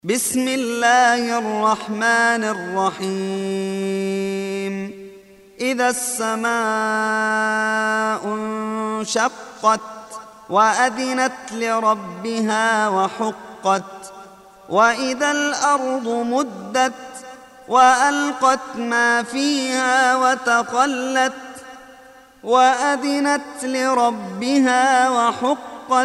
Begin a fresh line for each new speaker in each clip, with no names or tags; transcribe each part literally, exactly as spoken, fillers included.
بسم الله الرحمن الرحيم إذا السماء انشقت وأذنت لربها وحقت وإذا الأرض مدت وألقت ما فيها وتخلت وأذنت لربها وحقت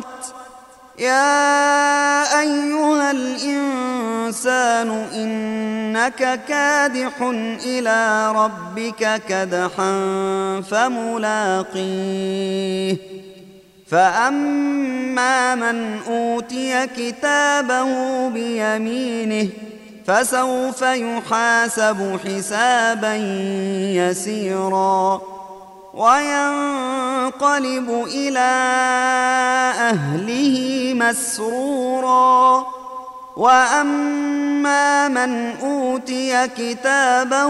يا أيها الإنسان إنك كادح إلى ربك كدحا فملاقيه فأما من أوتي كتابه بيمينه فسوف يحاسب حسابا يسيرا وينقلب إلى أهله مسرورا وأما من أوتي كتابه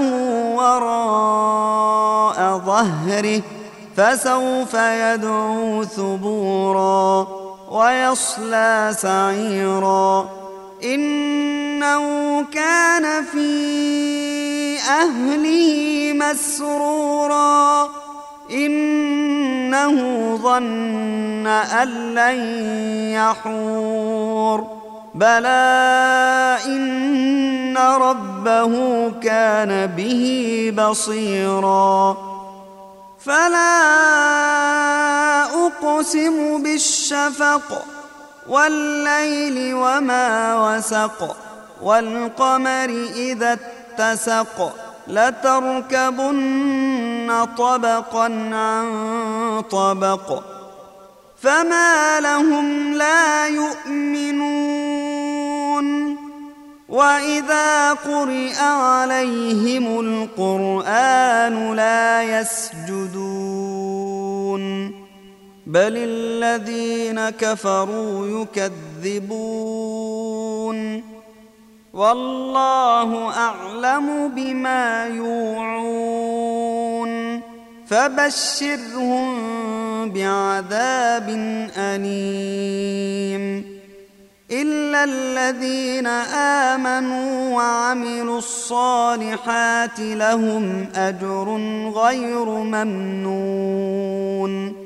وراء ظهره فسوف يدعو ثبورا ويصلى سعيرا إنه كان في أهله مسرورا إنه ظن أن لن يحور بلى إن ربه كان به بصيرا فلا أقسم بالشفق والليل وما وسق والقمر إذا اتسق لتركبن طبقا عن طبق فما لهم لا يؤمنون وإذا قرئ عليهم القرآن لا يسجدون بل الذين كفروا يكذبون والله أعلم بما يوعون فبشرهم بعذاب أليم إلا الذين آمنوا وعملوا الصالحات لهم أجر غير ممنون